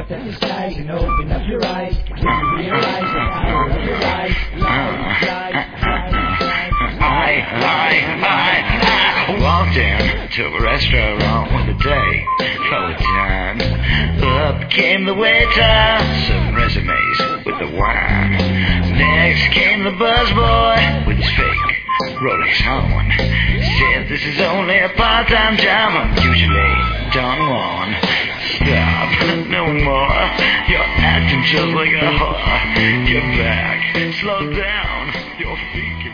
Look at the skies and open up your eyes. When you realize the power of your life. I walked into a restaurant one day, full of time. Up came the waiter, some resumes with the wine. Next came the buzzboy with his fake Rolex on. Said this is only a part-time job, I'm usually done one. Stop, no more, you're acting just like a whore. Get back, slow down, your feet